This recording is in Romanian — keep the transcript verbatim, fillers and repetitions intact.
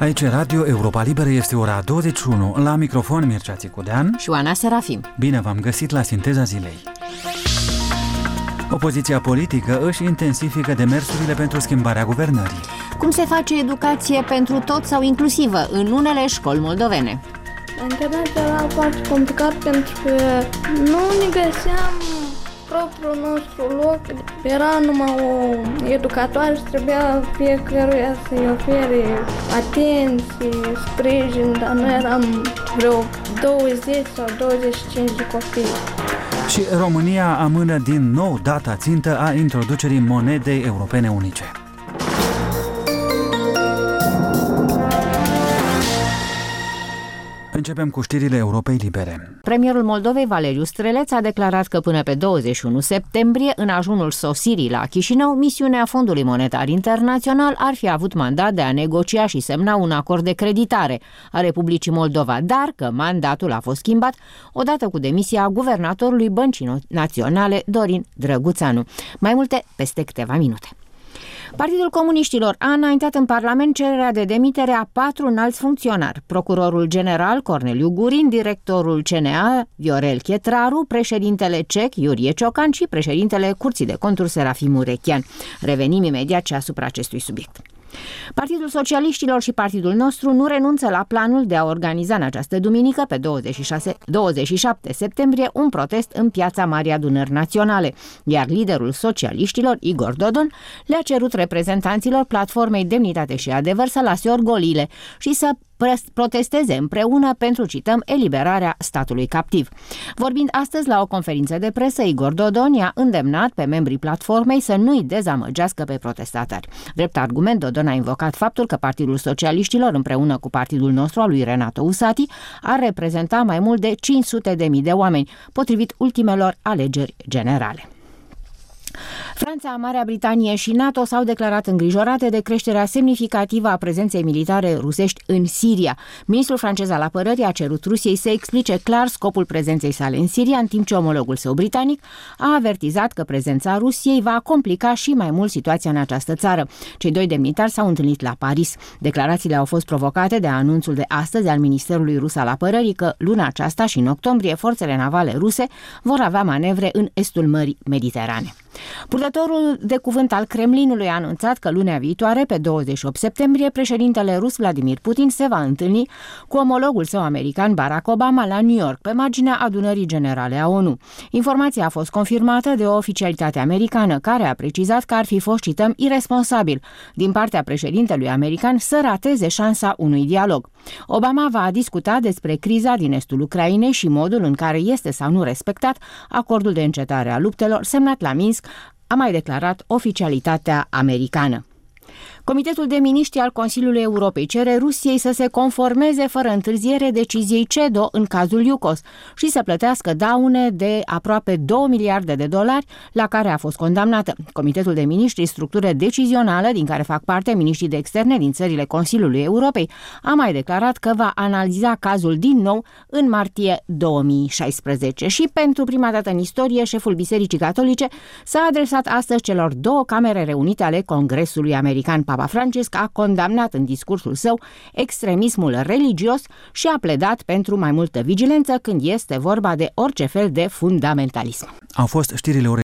Aici Radio Europa Liberă, este ora douăzeci și unu. La microfon Mircea Țicudean și Oana Serafim. Bine v-am găsit la Sinteza Zilei. Opoziția politică își intensifică demersurile pentru schimbarea guvernării. Cum se face educație pentru tot sau inclusivă în unele școli moldovene? Internet era foarte complicat pentru că nu ne găseam propriul nostru loc. Era numai o educatoare și trebuia fiecăruia să-i ofere atenție, sprijin, dar noi eram vreo douăzeci sau douăzeci și cinci de copii. Și România amână din nou data țintă a introducerii monedei europene unice. Începem cu știrile Europei Libere. Premierul Moldovei, Valeriu Streleț, a declarat că până pe douăzeci și unu septembrie, în ajunul sosirii la Chișinău, misiunea Fondului Monetar Internațional ar fi avut mandat de a negocia și semna un acord de creditare a Republicii Moldova, dar că mandatul a fost schimbat odată cu demisia guvernatorului Băncii Naționale, Dorin Drăguțanu. Mai multe peste câteva minute. Partidul Comuniștilor a înaintat în Parlament cererea de demitere a patru înalți funcționari: procurorul general Corneliu Gurin, directorul C N A Viorel Chetraru, președintele C E C Iurie Ciocan și președintele Curții de Conturi Serafim Urechean. Revenim imediat și asupra acestui subiect. Partidul Socialiștilor și Partidul Nostru nu renunță la planul de a organiza în această duminică, pe douăzeci și șase douăzeci și șapte septembrie, un protest în Piața Marii Adunări Naționale, iar liderul socialiștilor, Igor Dodon, le-a cerut reprezentanților Platformei Demnitate și Adevăr să lase orgoliile și să protesteze împreună pentru, cităm, eliberarea statului captiv. Vorbind astăzi la o conferință de presă, Igor Dodon i-a îndemnat pe membrii platformei să nu-i dezamăgească pe protestatari. Drept argument, Dodon a invocat faptul că Partidul Socialiștilor, împreună cu Partidul Nostru al lui Renato Usati, ar reprezenta mai mult de cinci sute de mii de oameni, potrivit ultimelor alegeri generale. Franța, Marea Britanie și NATO s-au declarat îngrijorate de creșterea semnificativă a prezenței militare rusești în Siria. Ministrul francez al apărării a cerut Rusiei să explice clar scopul prezenței sale în Siria, în timp ce omologul său britanic a avertizat că prezența Rusiei va complica și mai mult situația în această țară. Cei doi demnitari s-au întâlnit la Paris. Declarațiile au fost provocate de anunțul de astăzi al Ministerului Rus al Apărării că luna aceasta și în octombrie forțele navale ruse vor avea manevre în estul Mării Mediterane. Purtătorul de cuvânt al Kremlinului a anunțat că lunea viitoare, pe douăzeci și opt septembrie, președintele rus Vladimir Putin se va întâlni cu omologul său american Barack Obama la New York, pe marginea adunării generale a ONU. Informația a fost confirmată de o oficialitate americană, care a precizat că ar fi fost, cităm, iresponsabil din partea președintelui american să rateze șansa unui dialog. Obama va discuta despre criza din estul Ucrainei și modul în care este sau nu respectat acordul de încetare a luptelor semnat la Minsk, a mai declarat oficialitatea americană. Comitetul de miniștri al Consiliului Europei cere Rusiei să se conformeze fără întârziere deciziei C E D O în cazul Iucos și să plătească daune de aproape două miliarde de dolari la care a fost condamnată. Comitetul de miniștri, structură decizională din care fac parte miniștrii de externe din țările Consiliului Europei, a mai declarat că va analiza cazul din nou în martie două mii șaisprezece. Și pentru prima dată în istorie, șeful Bisericii Catolice s-a adresat astăzi celor două camere reunite ale Congresului American. Papa Francisc a condamnat în discursul său extremismul religios și a pledat pentru mai multă vigilență când este vorba de orice fel de fundamentalism. Au fost știrile orei